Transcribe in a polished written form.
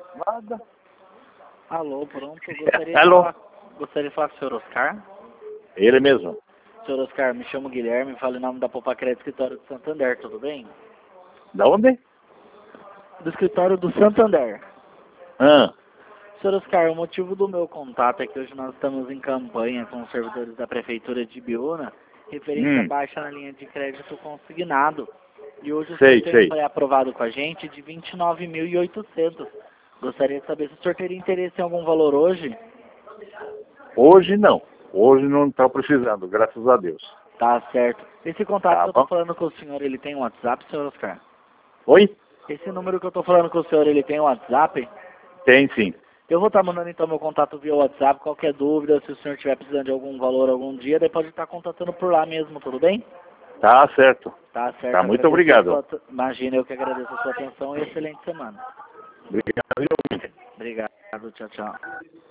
Nada. Alô, pronto. Alô? Gostaria de falar com o senhor Oscar. Ele mesmo. Senhor Oscar, me chamo Guilherme, falo em nome da Popacred Escritório do Santander, tudo bem? Da onde? Do escritório do Santander. Ah, Senhor Oscar, o motivo do meu contato é que hoje nós estamos em campanha com os servidores da Prefeitura de Ibiúna, referente à baixa na linha de crédito consignado. E hoje o sorteio foi aprovado com a gente de 29.800. Gostaria de saber se o senhor teria interesse em algum valor hoje? Hoje não. Hoje não está precisando, graças a Deus. Tá certo. Esse contato Tá que eu tô bom. falando com o senhor, ele tem um WhatsApp, senhor Oscar? Oi? Esse número que eu tô falando com o senhor, ele tem um WhatsApp? Tem sim. Eu vou estar mandando então meu contato via WhatsApp. Qualquer dúvida, se o senhor estiver precisando de algum valor algum dia, daí pode estar contatando por lá mesmo, tudo bem? Tá certo. Tá certo. Tá, muito Agradeço a obrigado. Imagina, eu que agradeço a sua atenção e excelente semana. Obrigado. Obrigado, tchau, tchau.